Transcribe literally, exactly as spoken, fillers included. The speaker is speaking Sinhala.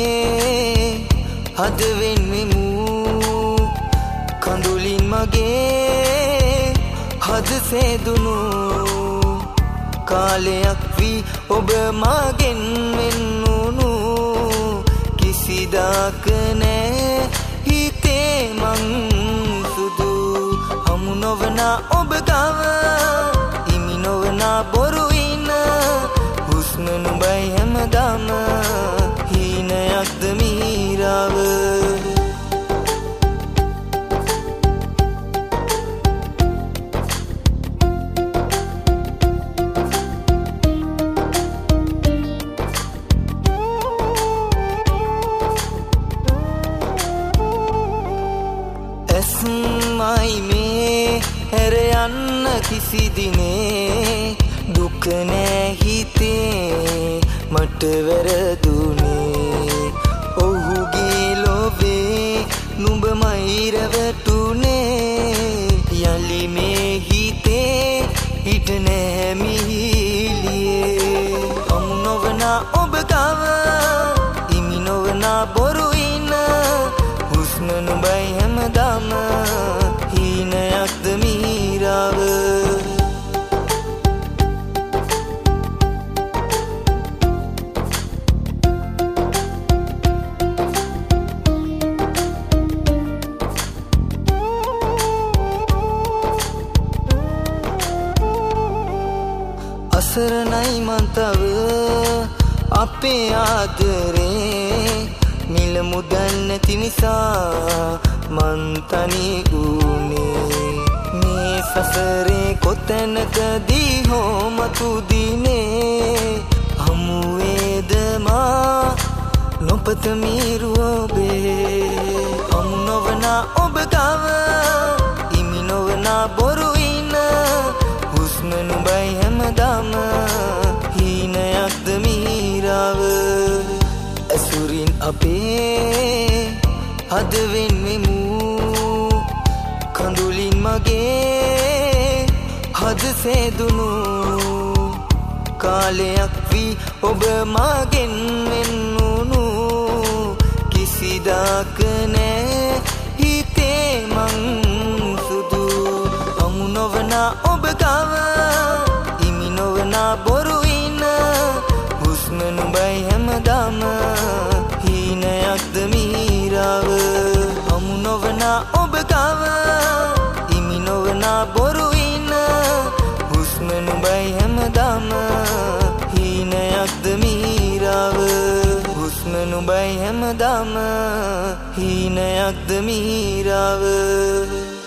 හද වෙන්වෙමු කඳුලින් මගේ හද සේදුණු කාලයක් වී ඔබ මාගෙන් වෙන්වුණු කිසිදාක නෑ හිතේ මං සුදු හමු නොවනා ඔබ ගාව ඉමි නොවනා බොරු ඉන හුස්ම නුඹයි හැමදාම හීනයක්ද මීරාව ඇස්මයි මේ හැර යන්න කිසි දිනේ දුක නෑ හිතේ මට වැරදුනේ ඔහුගේ ලොවේ නුඹමයි රැවටුනේ යලි මේ හිතේ හිට නෑ මිහිලියේ හමු නොවනා ඔබ ගාව ඉමි නොවනා බොරු ඉන හුස්ම නුඹයි හැමදාම හීනයක්ද මීරාව අසරණයි මන්තව අපේ ආදරේ මිල මුදල් නැති නිසා මන් තනි වුනේ මේ සසරේ කොතැනකදී හෝ මතු දිනේ හමු වේද මා නොපත මීරු ඔබේ හමු නොවනා ඔබ ගාව ඉමි නොවනා බොරු ඉන හුස්ම නුඹයි හැමදාම හීනයක්ද මීරාව ඇසුරින් අපේ හද වෙන්වෙමු කඳුලින් මගේ හද සේදුණු කාලයක් වී ඔබ මාගෙන් වෙන්වුණු කිසිදාක නෑ හිතේ මං සුදු හමු නොවනා ඔබ ගාව ඉමි නොවනා බොරු ඉන හුස්ම නුඹයි හැමදාම හීනයක්ද මීරාව හමු නොවනා ඔබ ගාව ඉමි නොවනා බොරු ඉන හුස්ම නුඹයි හැමදාම හීනයක්ද මීරාව හුස්ම නුඹයි හැමදාම හීනයක්ද මීරාව